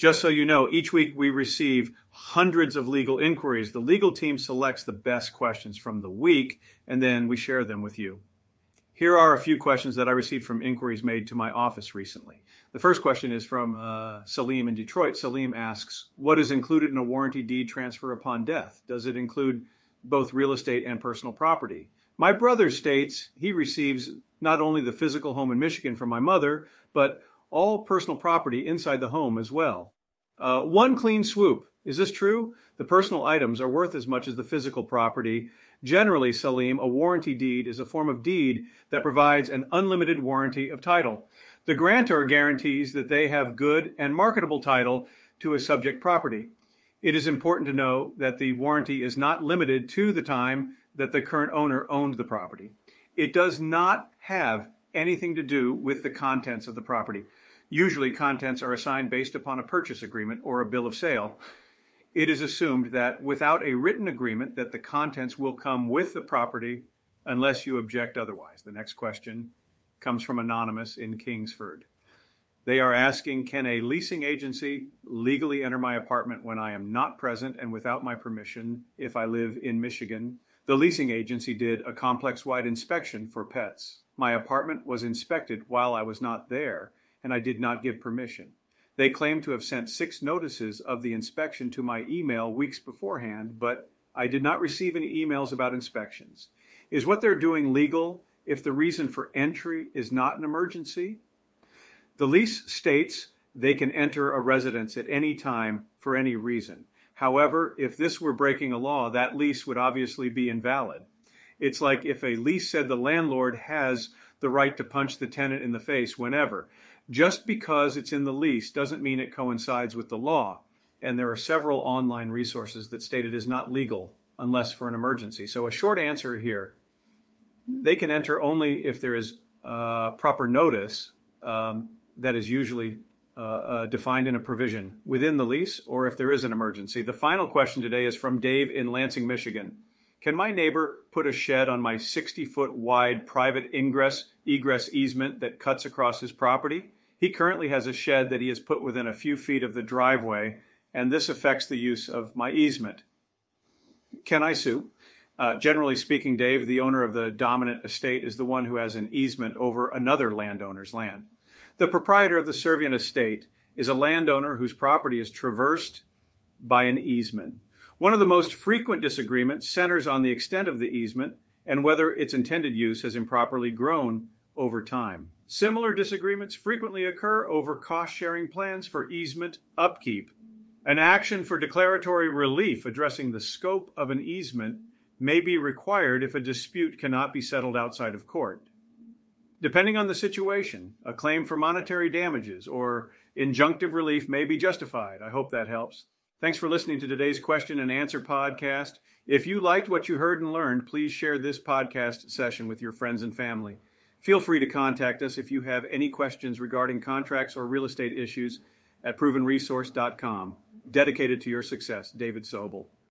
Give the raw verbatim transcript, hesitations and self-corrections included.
Just so you know, each week we receive hundreds of legal inquiries. The legal team selects the best questions from the week, and then we share them with you. Here are a few questions that I received from inquiries made to my office recently. The first question is from uh, Salim in Detroit. Salim asks, what is included in a warranty deed transfer upon death? Does it include both real estate and personal property? My brother states he receives not only the physical home in Michigan from my mother, but all personal property inside the home as well. Uh, one clean swoop. Is this true? The personal items are worth as much as the physical property. Generally, Salim, a warranty deed is a form of deed that provides an unlimited warranty of title. The grantor guarantees that they have good and marketable title to a subject property. It is important to know that the warranty is not limited to the time that the current owner owned the property. It does not have anything to do with the contents of the property. Usually, contents are assigned based upon a purchase agreement or a bill of sale. It is assumed that without a written agreement that the contents will come with the property unless you object otherwise. The next question comes from Anonymous in Kingsford. They are asking, can a leasing agency legally enter my apartment when I am not present and without my permission if I live in Michigan? The leasing agency did a complex-wide inspection for pets. My apartment was inspected while I was not there, and I did not give permission. They claim to have sent six notices of the inspection to my email weeks beforehand, but I did not receive any emails about inspections. Is what they're doing legal if the reason for entry is not an emergency? The lease states they can enter a residence at any time for any reason. However, if this were breaking a law, that lease would obviously be invalid. It's like if a lease said the landlord has the right to punch the tenant in the face whenever. Just because it's in the lease doesn't mean it coincides with the law. And there are several online resources that state it is not legal unless for an emergency. So a short answer here, they can enter only if there is uh, proper notice um, that is usually uh, uh, defined in a provision within the lease, or if there is an emergency. The final question today is from Dave in Lansing, Michigan. Can my neighbor put a shed on my sixty-foot wide private ingress egress easement that cuts across his property? He currently has a shed that he has put within a few feet of the driveway, and this affects the use of my easement. Can I sue? Uh, generally speaking, Dave, the owner of the dominant estate is the one who has an easement over another landowner's land. The proprietor of the servient estate is a landowner whose property is traversed by an easement. One of the most frequent disagreements centers on the extent of the easement and whether its intended use has improperly grown over time. Similar disagreements frequently occur over cost-sharing plans for easement upkeep. An action for declaratory relief addressing the scope of an easement may be required if a dispute cannot be settled outside of court. Depending on the situation, a claim for monetary damages or injunctive relief may be justified. I hope that helps. Thanks for listening to today's question and answer podcast. If you liked what you heard and learned, please share this podcast session with your friends and family. Feel free to contact us if you have any questions regarding contracts or real estate issues at proven resource dot com. Dedicated to your success, David Sobel.